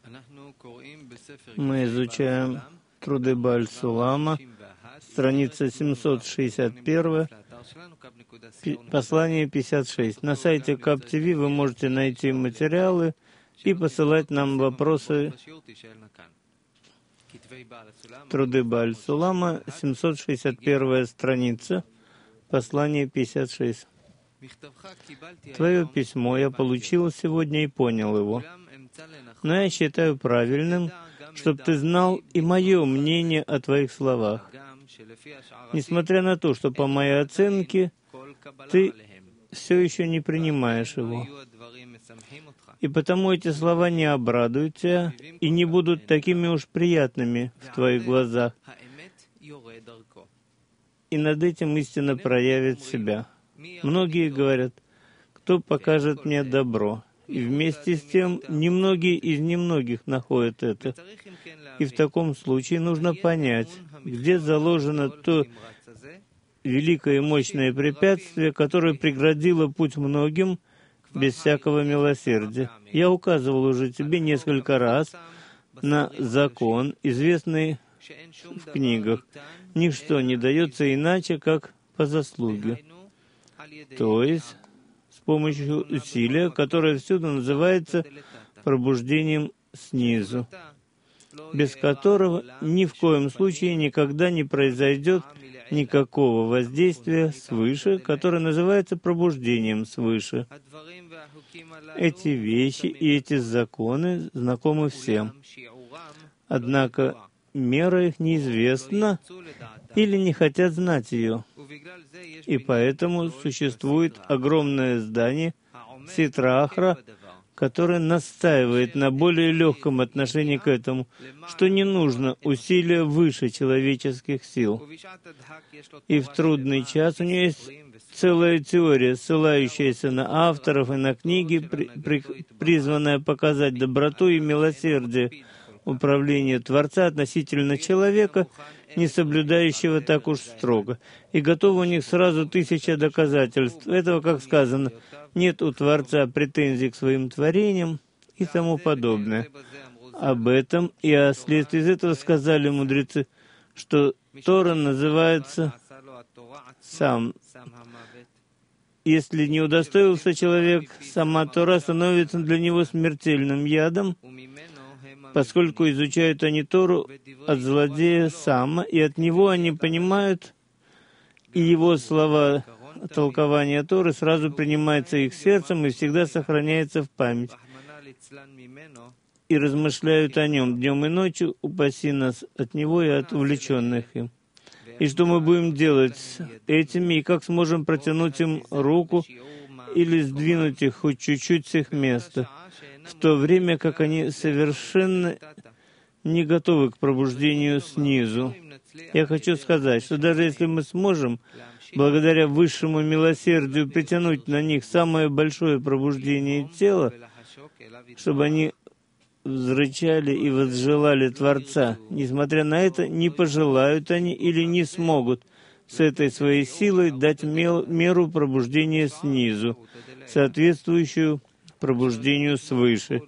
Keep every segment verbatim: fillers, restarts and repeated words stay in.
Мы изучаем труды Бааль-Сулама, страница семьсот шестьдесят один, послание пятьдесят шесть. На сайте Кап ти ви вы можете найти материалы и посылать нам вопросы. Труды Бааль-Сулама, семьсот шестьдесят первая страница, послание пятьдесят шесть. Твое письмо я получил сегодня и понял его. Но я считаю правильным, чтобы ты знал и мое мнение о твоих словах. Несмотря на то, что по моей оценке ты все еще не принимаешь его. И потому эти слова не обрадуют тебя и не будут такими уж приятными в твоих глазах. И над этим истина проявит себя. Многие говорят, кто покажет мне добро. И вместе с тем, немногие из немногих находят это. И в таком случае нужно понять, где заложено то великое и мощное препятствие, которое преградило путь многим без всякого милосердия. Я указывал уже тебе несколько раз на закон, известный в книгах. Ничто не дается иначе, как по заслуге. То есть с помощью усилия, которое всюду называется пробуждением снизу, без которого ни в коем случае никогда не произойдет никакого воздействия свыше, которое называется пробуждением свыше. Эти вещи и эти законы знакомы всем. Однако мера их неизвестна или не хотят знать ее. И поэтому существует огромное здание Ситра Ахра, которое настаивает на более легком отношении к этому, что не нужно усилия выше человеческих сил. И в трудный час у нее есть целая теория, ссылающаяся на авторов и на книги, при, при, призванная показать доброту и милосердие управления Творца относительно человека, не соблюдающего так уж строго. И готово у них сразу тысяча доказательств. Этого, как сказано, нет у Творца претензий к своим творениям и тому подобное. Об этом и о следствии из этого сказали мудрецы, что Тора называется сам. Если не удостоился человек, сама Тора становится для него смертельным ядом, поскольку изучают они Тору от злодея Сама, и от него они понимают, и его слова толкования Торы сразу принимаются их сердцем и всегда сохраняется в память. И размышляют о нем днем и ночью, упаси нас от него и от увлеченных им. И что мы будем делать с этими, и как сможем протянуть им руку или сдвинуть их хоть чуть-чуть с их места, в то время как они совершенно не готовы к пробуждению снизу. Я хочу сказать, что даже если мы сможем, благодаря высшему милосердию, притянуть на них самое большое пробуждение тела, чтобы они взрычали и возжелали Творца, несмотря на это, не пожелают они или не смогут с этой своей силой дать меру пробуждения снизу, соответствующую пробуждению свыше.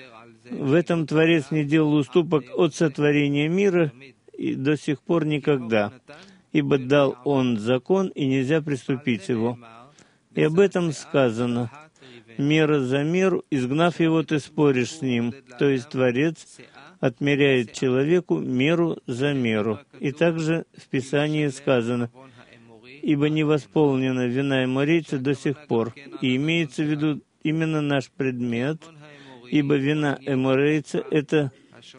В этом Творец не делал уступок от сотворения мира и до сих пор никогда, ибо дал Он закон, и нельзя приступить его. И об этом сказано: «Мера за меру, изгнав его, ты споришь с ним». То есть Творец отмеряет человеку меру за меру. И также в Писании сказано: «Ибо не восполнена вина эморейца до сих пор». И имеется в виду именно наш предмет, ибо вина эморейца — это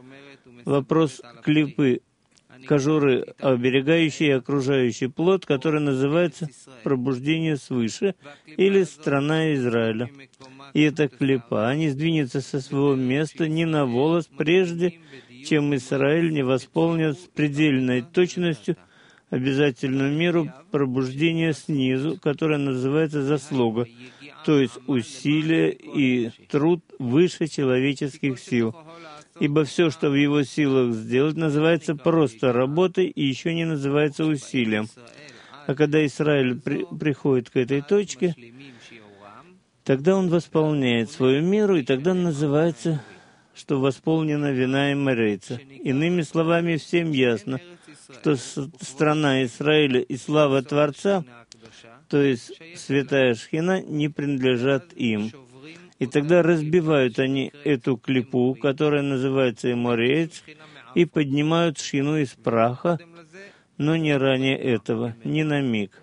вопрос клипы, кожуры, оберегающей и окружающий плод, который называется пробуждение свыше или страна Израиля. И эта клипа не сдвинется со своего места ни на волос, прежде чем Израиль не восполнит с предельной точностью обязательную меру пробуждения снизу, которая называется заслуга, то есть усилие и труд выше человеческих сил. Ибо все, что в его силах сделать, называется просто работой и еще не называется усилием. А когда Израиль при, приходит к этой точке, тогда он восполняет свою меру, и тогда называется, что восполнена вина эморейца. Иными словами, всем ясно, что страна Израиля и слава Творца, то есть святая Шхина, не принадлежат им. И тогда разбивают они эту клипу, которая называется эмореец, и поднимают Шхину из праха, но не ранее этого, ни на миг.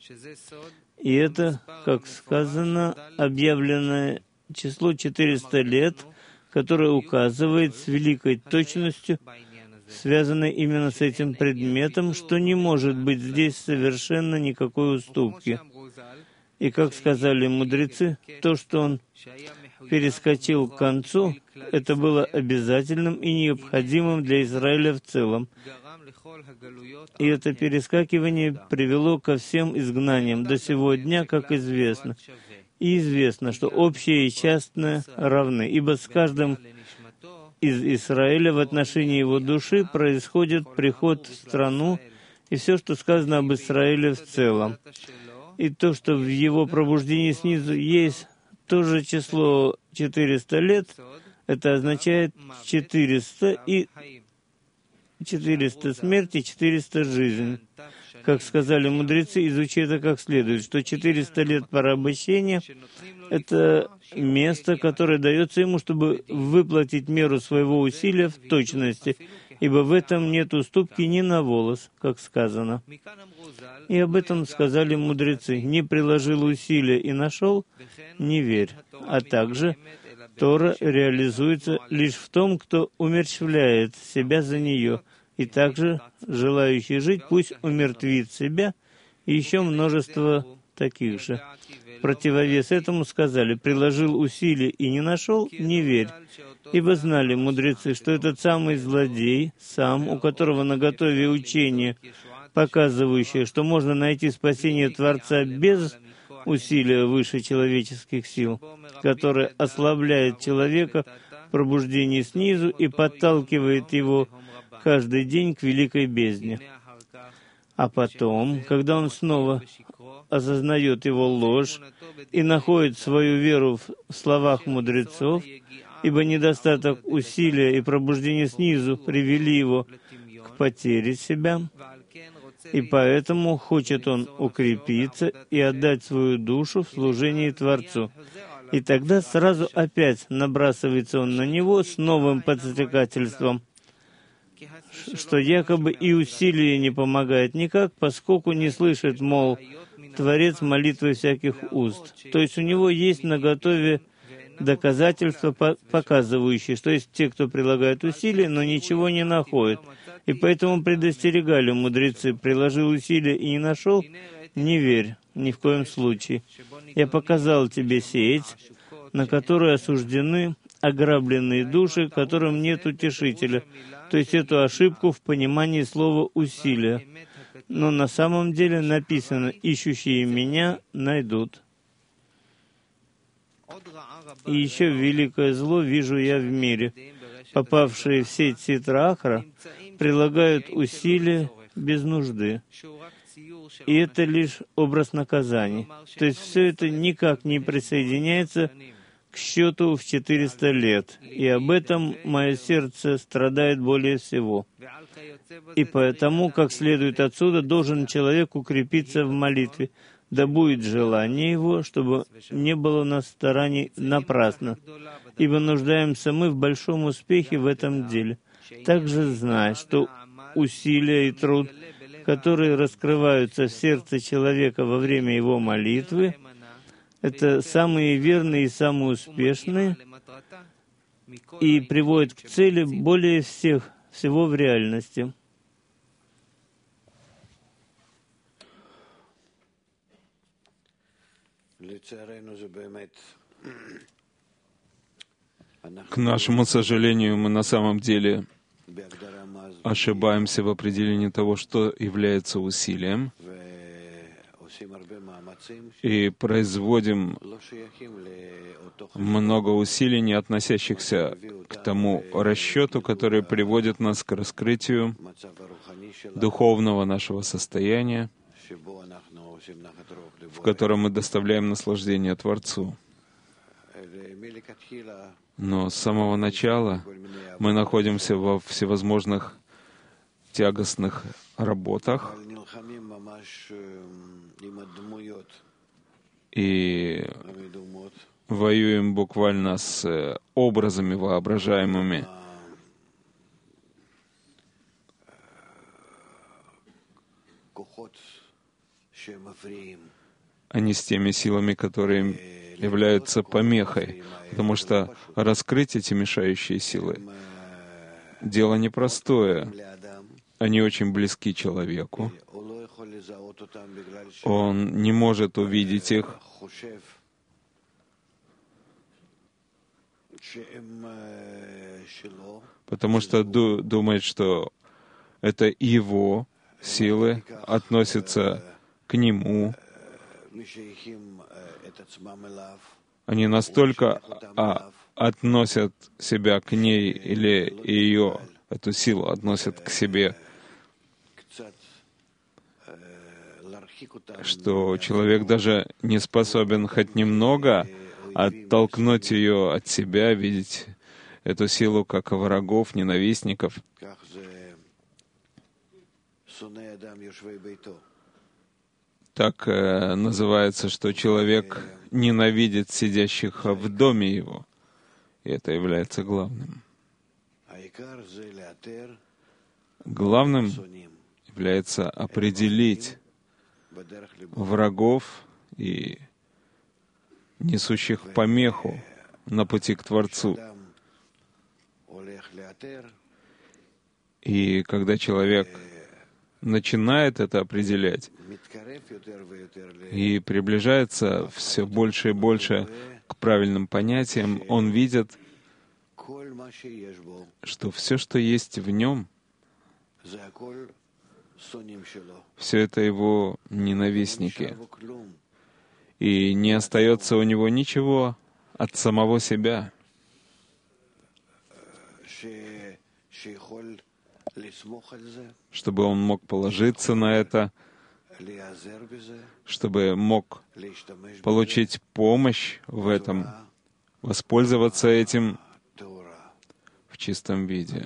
И это, как сказано, объявленное число четыреста лет, которое указывает с великой точностью, связанной именно с этим предметом, что не может быть здесь совершенно никакой уступки. И, как сказали мудрецы, то, что он перескочил к концу, это было обязательным и необходимым для Израиля в целом. И это перескакивание привело ко всем изгнаниям до сего дня, как известно. И известно, что общее и частное равны, ибо с каждым из Израиля в отношении его души происходит приход в страну, и все, что сказано об Израиле в целом. И то, что в его пробуждении снизу есть то же число четыреста лет, это означает четыреста и четыреста смерть и четыреста жизнь. Как сказали мудрецы, изучи это как следует, что четыреста лет порабощения — это место, которое дается ему, чтобы выплатить меру своего усилия в точности, ибо в этом нет уступки ни на волос, как сказано. И об этом сказали мудрецы: «Не приложил усилия и нашел, не верь». А также Тора реализуется лишь в том, кто умерщвляет себя за нее, и также желающий жить пусть умертвит себя, и еще множество таких же. В противовес этому сказали: «Приложил усилия и не нашел, не верь». Ибо знали мудрецы, что этот самый злодей, сам, у которого наготове учение, показывающее, что можно найти спасение Творца без усилия выше человеческих сил, которое ослабляет человека в пробуждении снизу и подталкивает его каждый день к великой бездне. А потом, когда он снова осознает его ложь и находит свою веру в словах мудрецов, ибо недостаток усилия и пробуждения снизу привели его к потере себя, и поэтому хочет он укрепиться и отдать свою душу в служении Творцу. И тогда сразу опять набрасывается он на него с новым подстрекательством, что якобы и усилие не помогает никак, поскольку не слышит, мол, Творец молитвы всяких уст. То есть у него есть наготове доказательства, показывающие, что есть те, кто прилагает усилия, но ничего не находит. И поэтому предостерегали мудрецы: приложил усилия и не нашел, не верь, ни в коем случае. Я показал тебе сеть, на которую осуждены ограбленные души, которым нет утешителя, то есть эту ошибку в понимании слова «усилия». Но на самом деле написано: «Ищущие меня найдут». И еще великое зло вижу я в мире. Попавшие в сеть Ситра Ахра прилагают усилия без нужды. И это лишь образ наказаний. То есть все это никак не присоединяется к счету в четыреста лет. И об этом мое сердце страдает более всего. И поэтому, как следует отсюда, должен человек укрепиться в молитве, да будет желание его, чтобы не было у нас стараний напрасно, ибо нуждаемся мы в большом успехе в этом деле. Также знай, что усилия и труд, которые раскрываются в сердце человека во время его молитвы, это самые верные и самые успешные, и приводят к цели более всех, всего в реальности. К нашему сожалению, мы на самом деле ошибаемся в определении того, что является усилием, и производим много усилий, не относящихся к тому расчету, который приводит нас к раскрытию духовного нашего состояния, в котором мы доставляем наслаждение Творцу. Но с самого начала мы находимся во всевозможных тягостных работах и воюем буквально с образами воображаемыми, а не с теми силами, которые являются помехой. Потому что раскрыть эти мешающие силы — дело непростое. Они очень близки человеку. Он не может увидеть их, потому что ду- думает, что это его силы относятся к нему. Они настолько а, относят себя к ней или ее, эту силу относят к себе, что человек даже не способен хоть немного оттолкнуть ее от себя, видеть эту силу как врагов, ненавистников. Так э, называется, что человек ненавидит сидящих в доме его, и это является главным. Главным является определить врагов и несущих помеху на пути к Творцу. И когда человек начинает это определять и приближается все больше и больше к правильным понятиям, он видит, что все, что есть в нем, все это его ненавистники. И не остается у него ничего от самого себя, чтобы он мог положиться на это, чтобы мог получить помощь в этом, воспользоваться этим в чистом виде,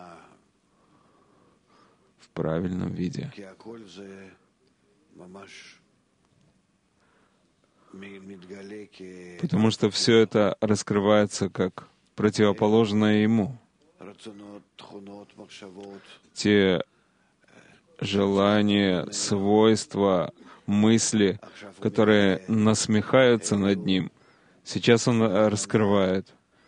в правильном виде. Потому что все это раскрывается как противоположное ему. Те желания, свойства, мысли, которые насмехаются над ним, сейчас он раскрывает.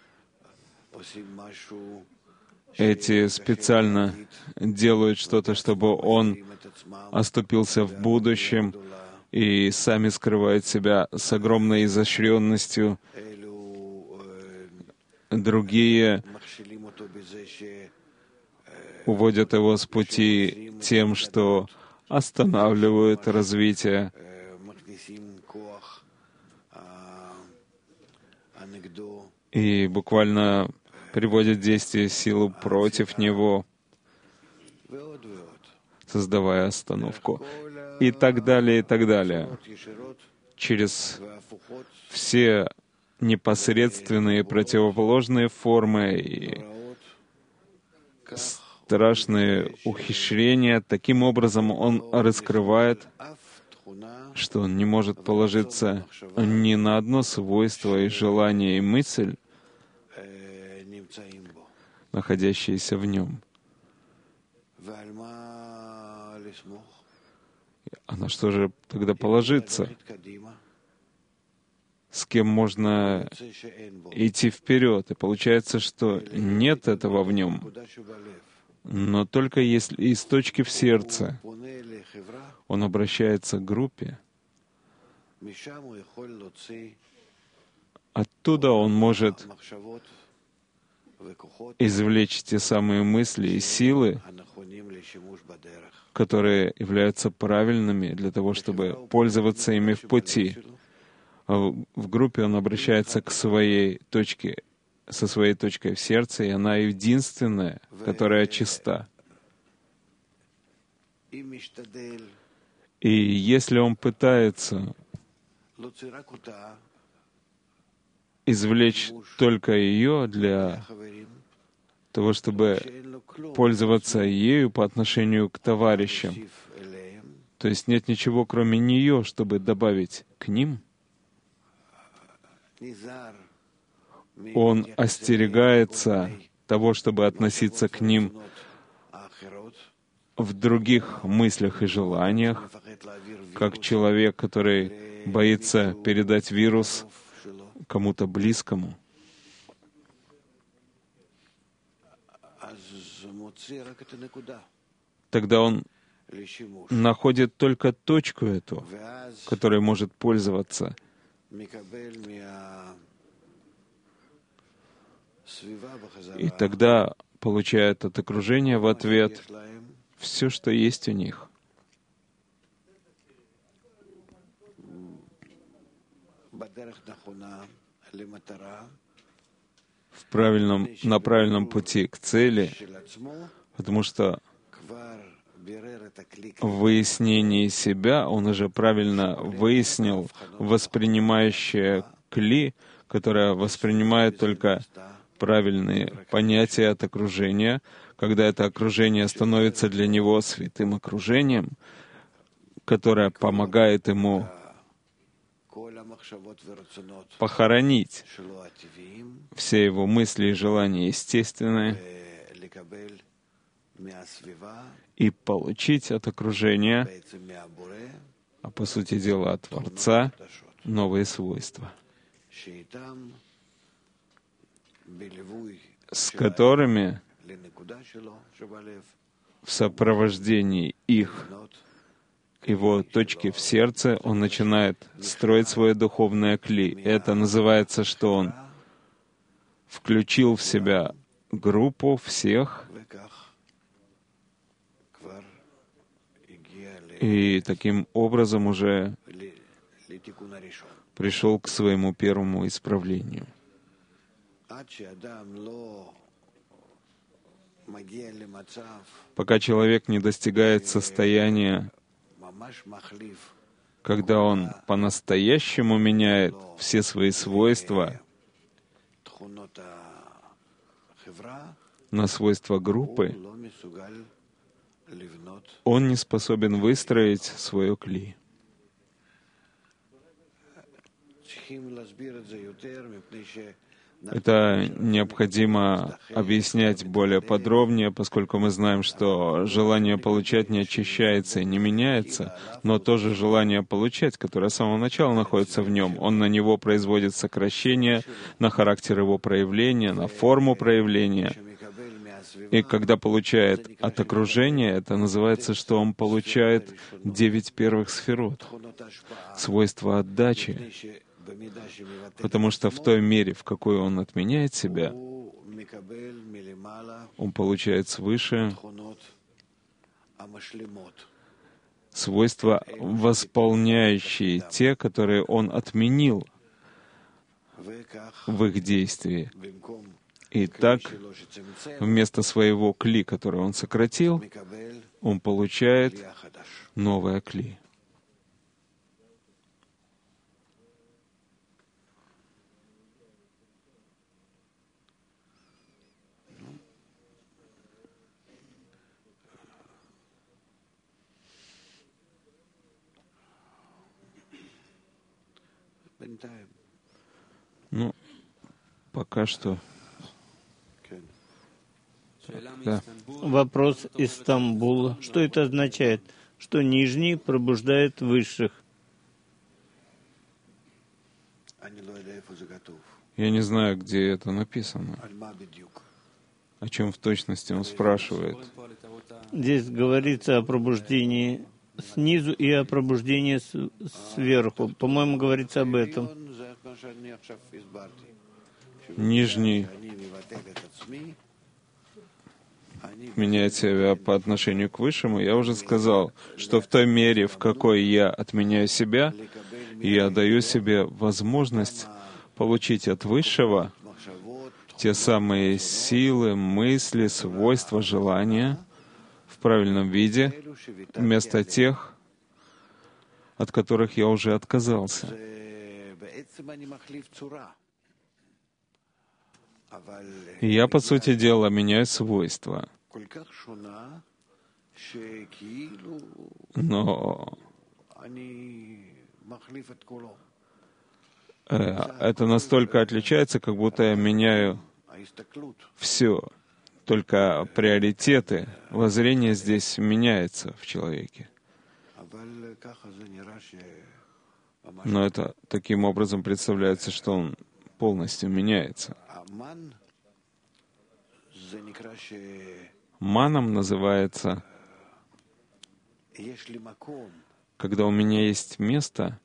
Эти специально делают что-то, чтобы он оступился в будущем, и сами скрывают себя с огромной изощренностью. Другие уводят его с пути тем, что останавливают развитие, и буквально приводят в действие силу против него, создавая остановку. И так далее, и так далее. Через все непосредственные противоположные формы и страшные ухищрения. Таким образом, он раскрывает, что он не может положиться ни на одно свойство и желание и мысль, находящиеся в нем. А на что же тогда положиться? С кем можно идти вперед? И получается, что нет этого в нем. Но только если из точки в сердце он обращается к группе, оттуда он может извлечь те самые мысли и силы, которые являются правильными для того, чтобы пользоваться ими в пути. А в группе он обращается к своей точке, со своей точкой в сердце, и она единственная, которая чиста. И если он пытается извлечь только ее для того, чтобы пользоваться ею по отношению к товарищам. То есть нет ничего, кроме нее, чтобы добавить к ним. Он остерегается того, чтобы относиться к ним в других мыслях и желаниях, как человек, который боится передать вирус кому-то близкому. Тогда он находит только точку эту, которой может пользоваться. И тогда получает от окружения в ответ все, что есть у них. В правильном, на правильном пути к цели, потому что в выяснении себя он уже правильно выяснил воспринимающее кли, которое воспринимает только правильные понятия от окружения. Когда это окружение становится для него святым окружением, которое помогает ему похоронить все его мысли и желания естественные и получить от окружения, а по сути дела от Творца, новые свойства, с которыми в сопровождении их, его точки в сердце, он начинает строить свое духовное кли. Это называется, что он включил в себя группу всех, и таким образом уже пришел к своему первому исправлению. Пока человек не достигает состояния, когда он по-настоящему меняет все свои свойства на свойства группы, он не способен выстроить свое кли. Это необходимо объяснять более подробнее, поскольку мы знаем, что желание получать не очищается и не меняется, но тоже желание получать, которое с самого начала находится в нем, он на него производит сокращение, на характер его проявления, на форму проявления. И когда получает от окружения, это называется, что он получает девять первых сферот, свойства отдачи, потому что в той мере, в какой он отменяет себя, он получает свыше свойства, восполняющие те, которые он отменил в их действии. И так, вместо своего кли, который он сократил, он получает новое кли. Ну, пока что. Да. Вопрос из Стамбула. Что это означает? Что нижний пробуждает высших? Я не знаю, где это написано. О чем в точности он спрашивает. Здесь говорится о пробуждении снизу и о пробуждении сверху. По-моему, говорится об этом. Нижний меняет себя по отношению к высшему. Я уже сказал, что в той мере, в какой я отменяю себя, я даю себе возможность получить от высшего те самые силы, мысли, свойства, желания в правильном виде, вместо тех, от которых я уже отказался. И я, по сути дела, меняю свойства. Но э, это настолько отличается, как будто я меняю все. Только приоритеты, воззрение здесь меняется в человеке. Но это таким образом представляется, что он полностью меняется. Маном называется, когда у меня есть место,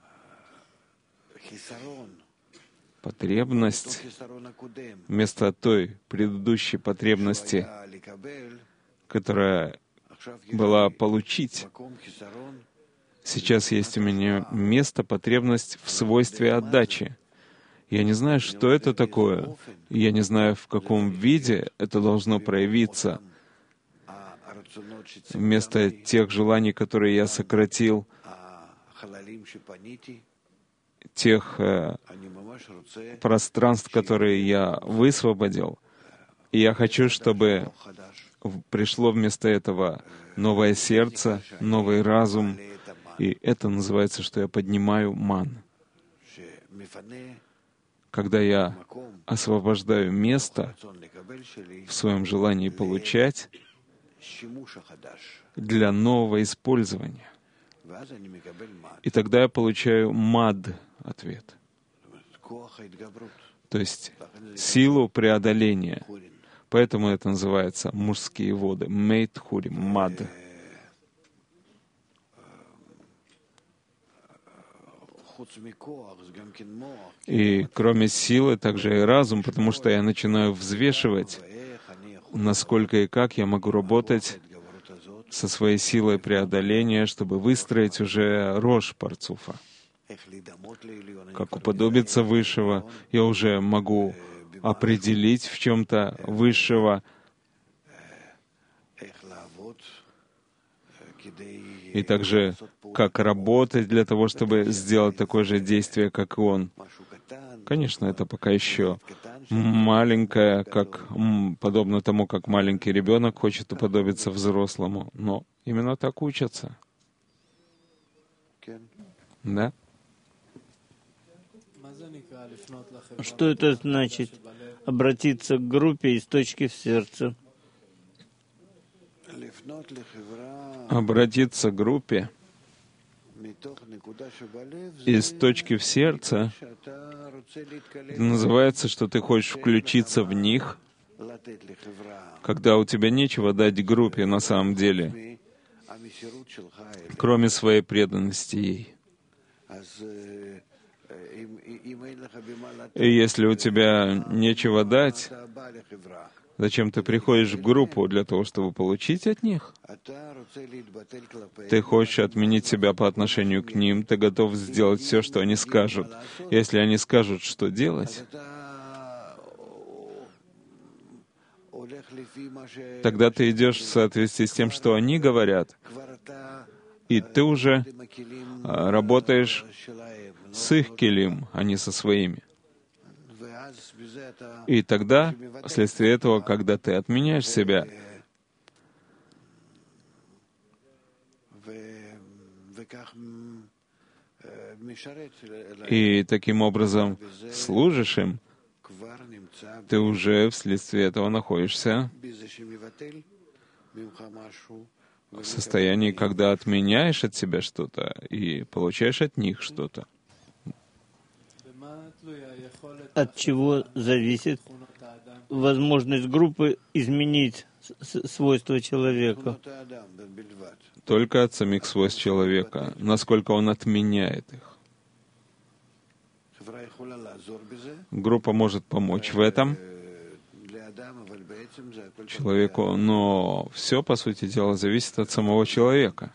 потребность, вместо той предыдущей потребности, которая была получить. Сейчас есть у меня место, потребность в свойстве отдачи. Я не знаю, что это такое. Я не знаю, в каком виде это должно проявиться. Вместо тех желаний, которые я сократил, тех э, пространств, которые я высвободил, и я хочу, чтобы пришло вместо этого новое сердце, новый разум, и это называется, что я поднимаю ман. Когда я освобождаю место в своем желании получать для нового использования. И тогда я получаю мад, ответ. То есть силу преодоления. Поэтому это называется мужские воды. Мейт хурим, мад. И кроме силы, также и разум, потому что я начинаю взвешивать, насколько и как я могу работать со своей силой преодоления, чтобы выстроить уже рожь парцуфа. Как уподобиться Высшего, я уже могу определить в чем-то Высшего, и также как работать для того, чтобы сделать такое же действие, как и он. Конечно, это пока еще маленькое, как, подобно тому, как маленький ребенок хочет уподобиться взрослому, но именно так учатся. Да? Что это значит? Обратиться к группе из точки в сердце. Обратиться к группе из точки в сердце называется, что ты хочешь включиться в них, когда у тебя нечего дать группе на самом деле, кроме своей преданности ей. И если у тебя нечего дать, зачем ты приходишь в группу для того, чтобы получить от них? Ты хочешь отменить себя по отношению к ним, ты готов сделать все, что они скажут. Если они скажут, что делать, тогда ты идешь в соответствии с тем, что они говорят, и ты уже работаешь с их келим, а не со своими. И тогда, вследствие этого, когда ты отменяешь себя, и таким образом служишь им, ты уже вследствие этого находишься в состоянии, когда отменяешь от себя что-то и получаешь от них что-то. От чего зависит возможность группы изменить свойства человека? Только от самих свойств человека, насколько он отменяет их. Группа может помочь в этом человеку, но все, по сути дела, зависит от самого человека.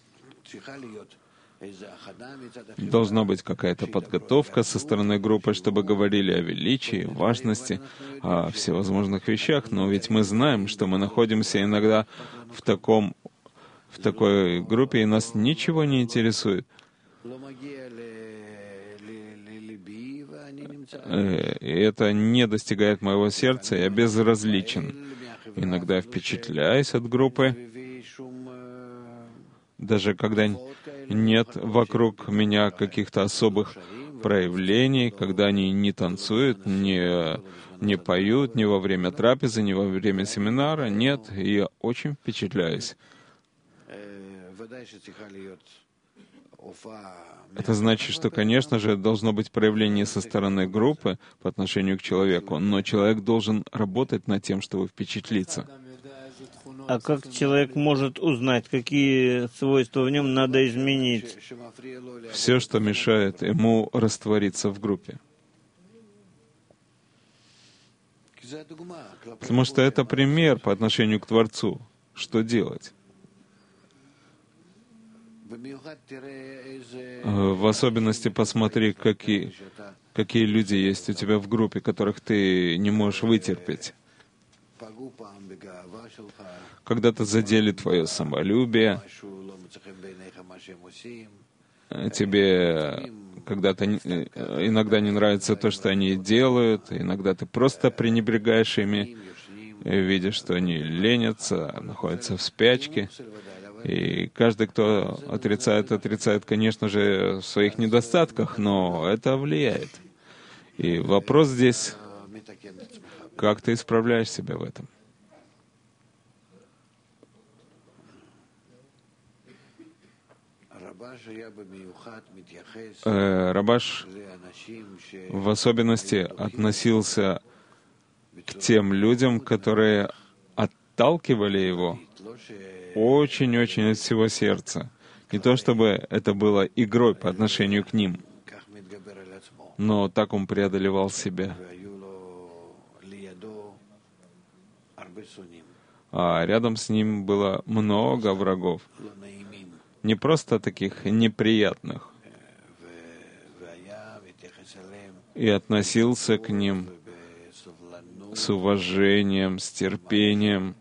Должна быть какая-то подготовка со стороны группы, чтобы говорили о величии, важности, о всевозможных вещах, но ведь мы знаем, что мы находимся иногда в таком, в такой группе, и нас ничего не интересует. э, это не достигает моего сердца, я безразличен. Иногда я впечатляюсь от группы, даже когда нет вокруг меня каких-то особых проявлений, когда они не танцуют, не, не поют, ни во время трапезы, ни во время семинара. Нет, и я очень впечатляюсь. Это значит, что, конечно же, должно быть проявление со стороны группы по отношению к человеку, но человек должен работать над тем, чтобы впечатлиться. А как человек может узнать, какие свойства в нем надо изменить? Все, что мешает ему раствориться в группе. Потому что это пример по отношению к Творцу. Что делать? В особенности посмотри, какие, какие люди есть у тебя в группе, которых ты не можешь вытерпеть. Когда-то задели твое самолюбие, тебе когда-то иногда не нравится то, что они делают, иногда ты просто пренебрегаешь ими, видишь, что они ленятся, находятся в спячке. И каждый, кто отрицает, отрицает, конечно же, в своих недостатках, но это влияет. И вопрос здесь, как ты исправляешь себя в этом? Э, Рабаш в особенности относился к тем людям, которые отталкивали его очень-очень от всего сердца. Не то чтобы это было игрой по отношению к ним, но так он преодолевал себя. А рядом с ним было много врагов. Не просто таких неприятных. И относился к ним с уважением, с терпением.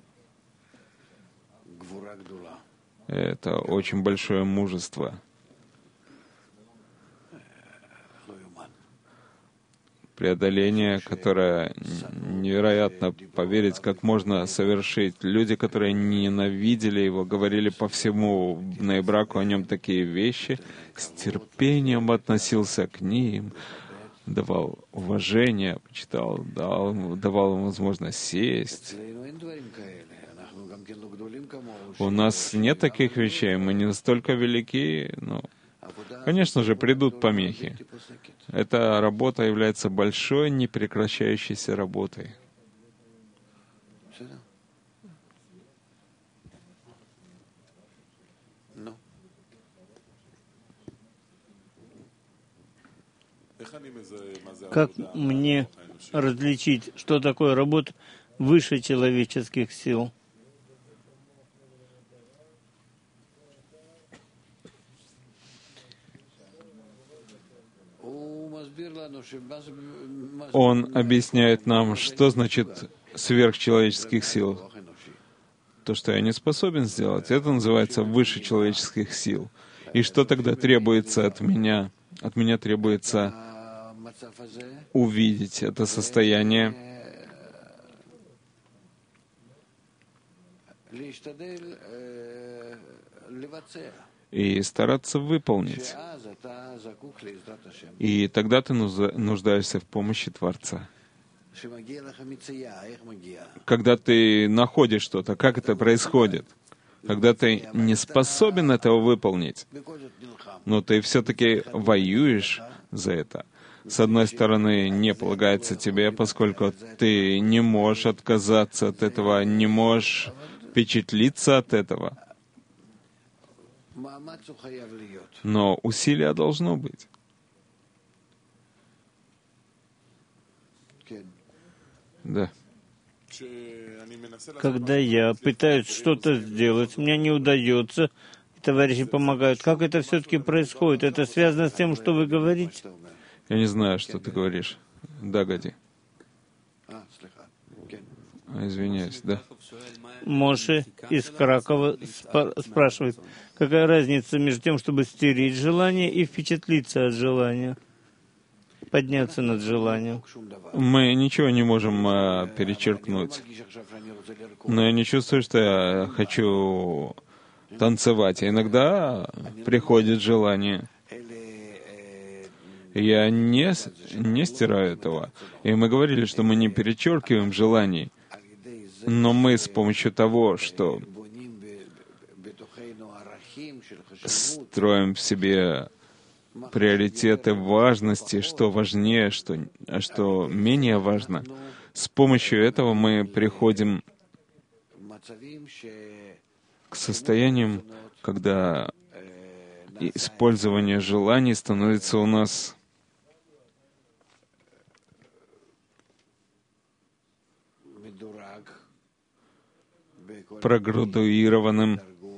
Это очень большое мужество. Преодоление, которое невероятно поверить, как можно совершить. Люди, которые ненавидели его, говорили по всему наибраку о нем такие вещи, с терпением относился к ним, давал уважение, почитал, дал, давал им возможность сесть. У нас нет таких вещей, мы не настолько велики, но, конечно же, придут помехи. Эта работа является большой, непрекращающейся работой. Как мне различить, что такое работа выше человеческих сил? Он объясняет нам, что значит сверхчеловеческих сил. То, что я не способен сделать, это называется выше человеческих сил. И что тогда требуется от меня? От меня требуется увидеть это состояние и стараться выполнить. И тогда ты нуждаешься в помощи Творца. Когда ты находишь что-то, как это происходит? Когда ты не способен этого выполнить, но ты все-таки воюешь за это. С одной стороны, не полагается тебе, поскольку ты не можешь отказаться от этого, не можешь впечатлиться от этого. Но усилие должно быть. Да. Когда я пытаюсь что-то сделать, мне не удается, товарищи помогают. Как это все-таки происходит? Это связано с тем, что вы говорите? Я не знаю, что ты говоришь. Да, Гади. Извиняюсь, да. Моше из Кракова спа- спрашивает, какая разница между тем, чтобы стереть желание и впечатлиться от желания? подняться над желанием. Мы ничего не можем а, перечеркнуть. Но я не чувствую, что я хочу танцевать. А иногда приходит желание. Я не, не стираю этого. И мы говорили, что мы не перечеркиваем желаний, но мы с помощью того, что строим в себе приоритеты важности, что важнее, что, а что менее важно, с помощью этого мы приходим к состояниям, когда использование желаний становится у нас проградуированным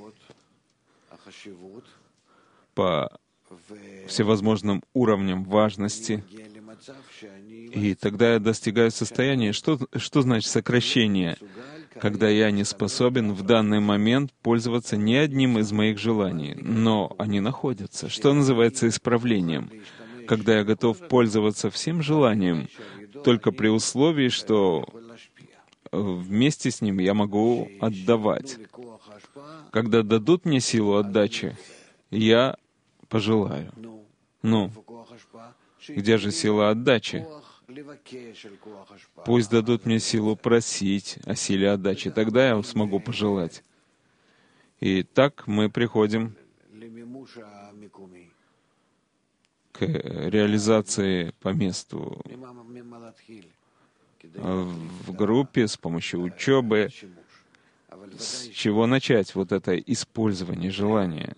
по всевозможным уровням важности. И тогда я достигаю состояния, что, что значит сокращение, когда я не способен в данный момент пользоваться ни одним из моих желаний, но они находятся. Что называется исправлением? Когда я готов пользоваться всем желанием, только при условии, что вместе с ним я могу отдавать. Когда дадут мне силу отдачи, я пожелаю. Ну, где же сила отдачи? Пусть дадут мне силу просить о силе отдачи, тогда я смогу пожелать. И так мы приходим к реализации по месту в группе с помощью учебы. С чего начать вот это использование желания?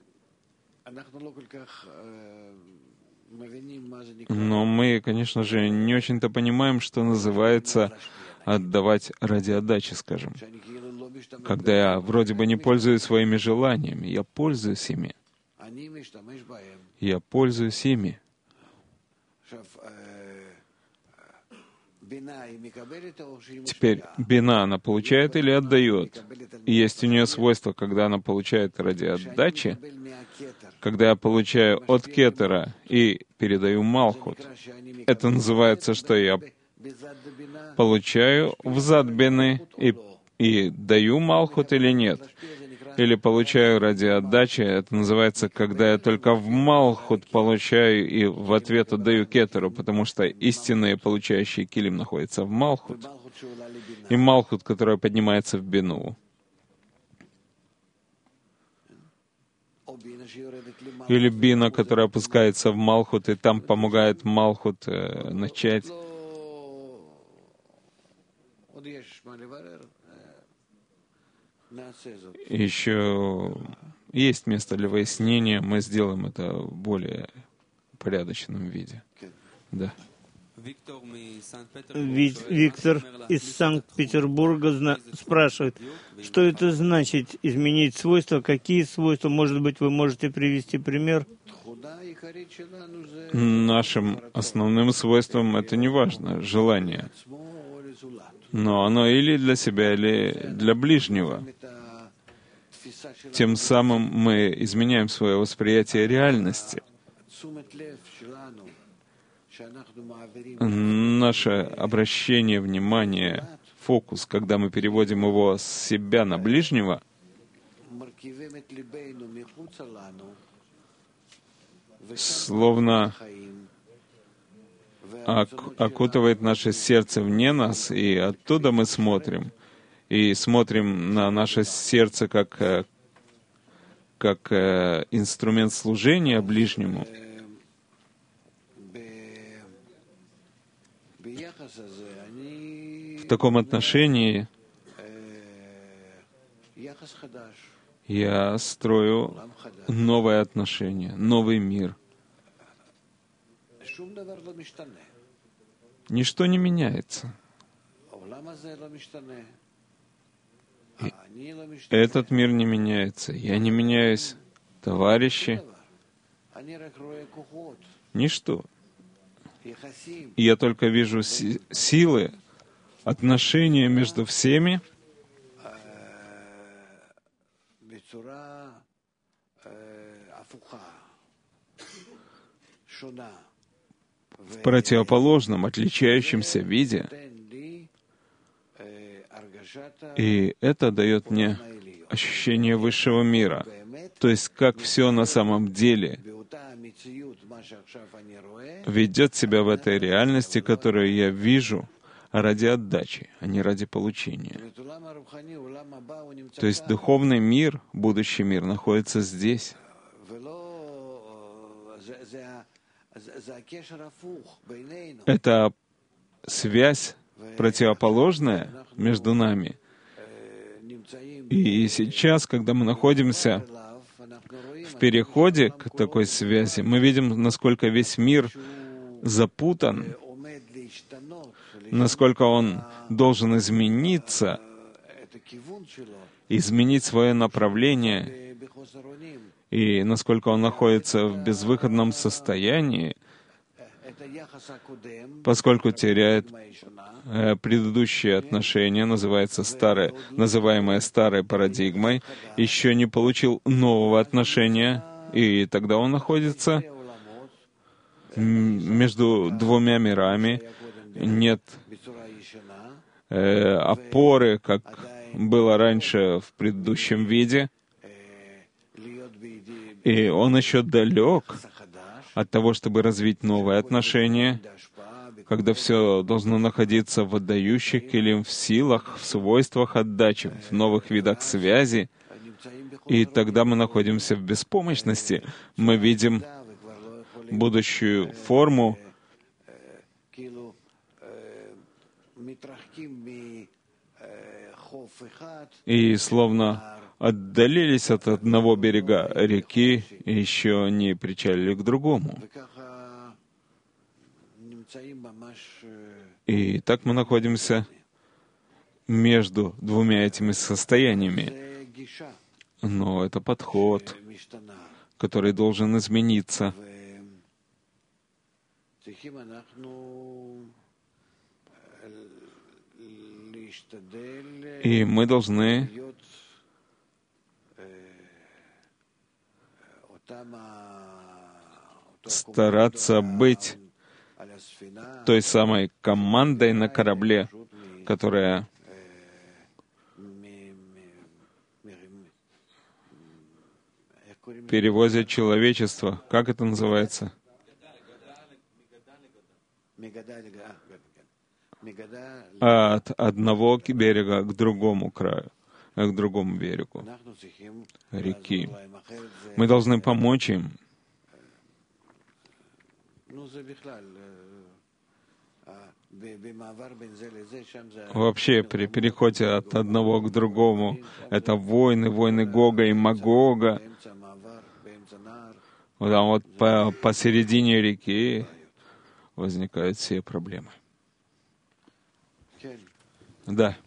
Но мы, конечно же, не очень-то понимаем, что называется отдавать ради отдачи, скажем. Когда я вроде бы не пользуюсь своими желаниями, я пользуюсь ими. Я пользуюсь ими. Теперь бина, она получает или отдает? И есть у нее свойство, когда она получает ради отдачи, когда я получаю от кетера и передаю малхут. Это называется, что я получаю взад бины и, и даю малхут или нет. Или получаю ради отдачи, это называется, когда я только в малхут получаю и в ответ отдаю кетеру, потому что истинные получающие килим находятся в малхут, и малхут, которая поднимается в бину. Или бина, которая опускается в малхут, и там помогает малхут э, начать. Еще есть место для выяснения, мы сделаем это в более порядочном виде. Да. Виктор из Санкт-Петербурга зна- спрашивает, что это значит изменить свойства, какие свойства, может быть, вы можете привести пример? Нашим основным свойством это не важно, желание. Но оно или для себя, или для ближнего. Тем самым мы изменяем свое восприятие реальности. Наше обращение внимания, фокус, когда мы переводим его с себя на ближнего, словно окутывает наше сердце вне нас, и оттуда мы смотрим. И смотрим на наше сердце как, как инструмент служения ближнему. В таком отношении я строю новое отношение, новый мир. Ничто не меняется. И этот мир не меняется. Я не меняюсь. Товарищи, ничто. Я только вижу си- силы, отношения между всеми, в противоположном, отличающемся виде. И это дает мне ощущение высшего мира. То есть, как все на самом деле ведет себя в этой реальности, которую я вижу, ради отдачи, а не ради получения. То есть духовный мир, будущий мир, находится здесь. Это связь противоположная между нами. И сейчас, когда мы находимся в переходе к такой связи, мы видим, насколько весь мир запутан, насколько он должен измениться, изменить свое направление, и насколько он находится в безвыходном состоянии, поскольку теряет э, предыдущие отношения, называется старое, называемое старой парадигмой, еще не получил нового отношения, и тогда он находится между двумя мирами, нет э, опоры, как было раньше в предыдущем виде, и он еще далек от того, чтобы развить новые отношения, когда все должно находиться в отдающих или в силах, в свойствах отдачи, в новых видах связи, и тогда мы находимся в беспомощности. Мы видим будущую форму, и словно отдалились от одного берега реки и еще не причалили к другому. И так мы находимся между двумя этими состояниями. Но это подход, который должен измениться. И мы должны стараться быть той самой командой на корабле, которая перевозит человечество. Как это называется? От одного берега к другому краю, к другому берегу реки. Мы должны помочь им. Вообще, при переходе от одного к другому, это войны, войны Гога и Магога. Вот там вот по, посередине реки возникают все проблемы. Да.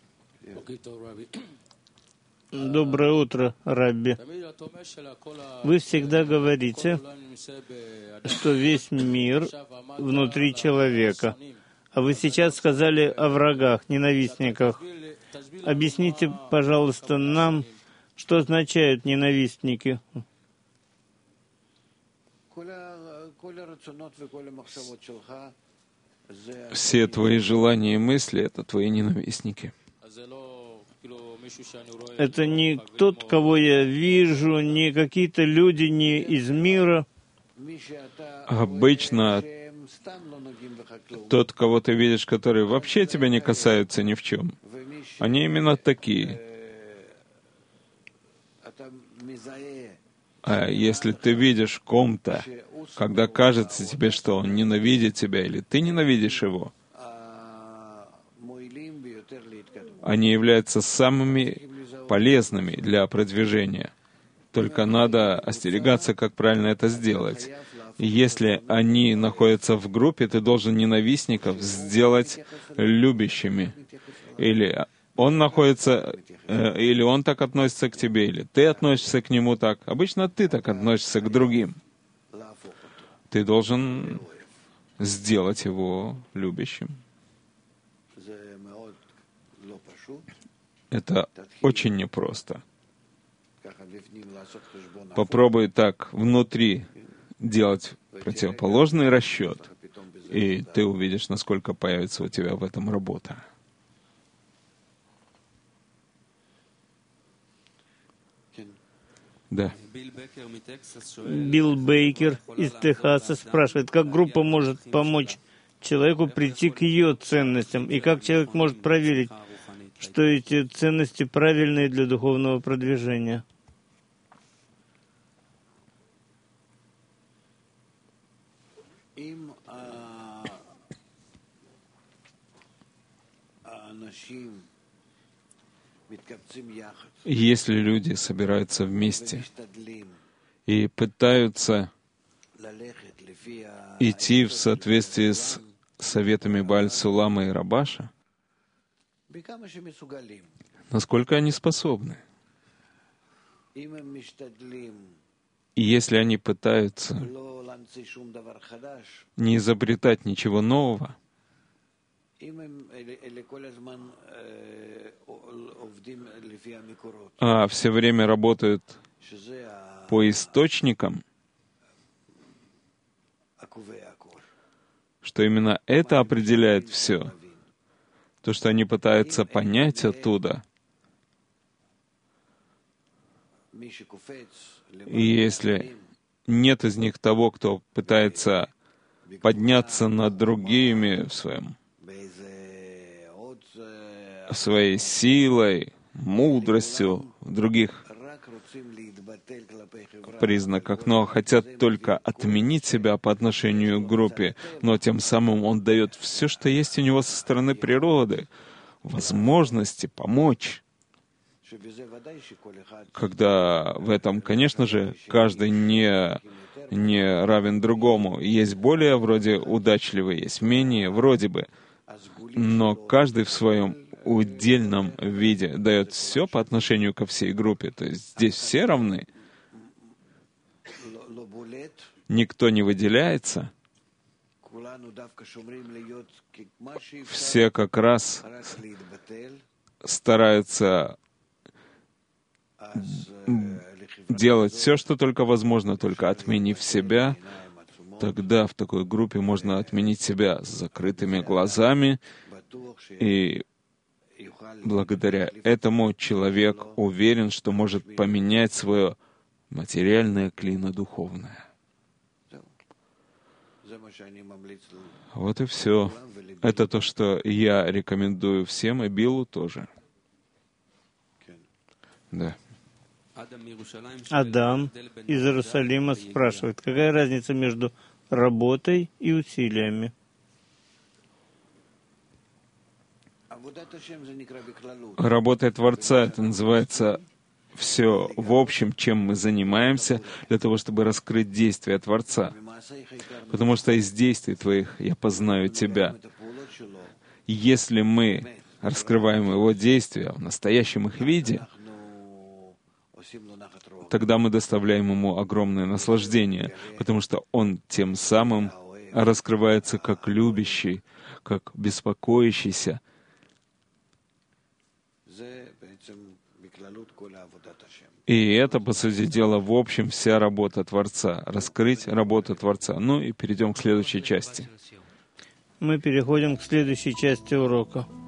Доброе утро, Рабби. Вы всегда говорите, что весь мир внутри человека. А вы сейчас сказали о врагах, ненавистниках. Объясните, пожалуйста, нам, что означают ненавистники. Все твои желания и мысли — это твои ненавистники. Это не тот, кого я вижу, не какие-то люди, не из мира. Обычно тот, кого ты видишь, который вообще тебя не касаются ни в чем, они именно такие. А если ты видишь ком-то, когда кажется тебе, что он ненавидит тебя, или ты ненавидишь его, они являются самыми полезными для продвижения. Только надо остерегаться, как правильно это сделать. И если они находятся в группе, ты должен ненавистников сделать любящими. Или он находится, э, или он так относится к тебе, или ты относишься к нему так. Обычно ты так относишься к другим. Ты должен сделать его любящим. Это очень непросто. Попробуй так внутри делать противоположный расчет, и ты увидишь, насколько появится у тебя в этом работа. Да. Билл Бейкер из Техаса спрашивает, как группа может помочь человеку прийти к ее ценностям, и как человек может проверить, что эти ценности правильные для духовного продвижения. Если люди собираются вместе и пытаются идти в соответствии с советами Бааль-Сулама и Рабаша, насколько они способны? И если они пытаются не изобретать ничего нового, а все время работают по источникам, что именно это определяет все, то, что они пытаются понять оттуда. И если нет из них того, кто пытается подняться над другими в своем, своей силой, мудростью в других признаках, но хотят только отменить себя по отношению к группе, но тем самым он дает все, что есть у него со стороны природы, возможности помочь. Когда в этом, конечно же, каждый не, не равен другому. Есть более вроде удачливый, есть менее вроде бы, но каждый в своем удельном виде дает все по отношению ко всей группе. То есть здесь все равны. Никто не выделяется. Все как раз стараются делать все, что только возможно, только отменив себя. Тогда в такой группе можно отменить себя с закрытыми глазами, и благодаря этому человек уверен, что может поменять свое материальное кли на духовное. Вот и все. Это то, что я рекомендую всем, и Биллу тоже. Да. Адам из Иерусалима спрашивает, какая разница между работой и усилиями? Работа Творца — это называется все в общем, чем мы занимаемся, для того, чтобы раскрыть действия Творца. Потому что из действий Твоих я познаю Тебя. Если мы раскрываем Его действия в настоящем их виде, тогда мы доставляем Ему огромное наслаждение, потому что Он тем самым раскрывается как любящий, как беспокоящийся. И это, по сути дела, в общем, вся работа Творца. Раскрыть работу Творца. Ну и перейдем к следующей части. Мы переходим к следующей части урока.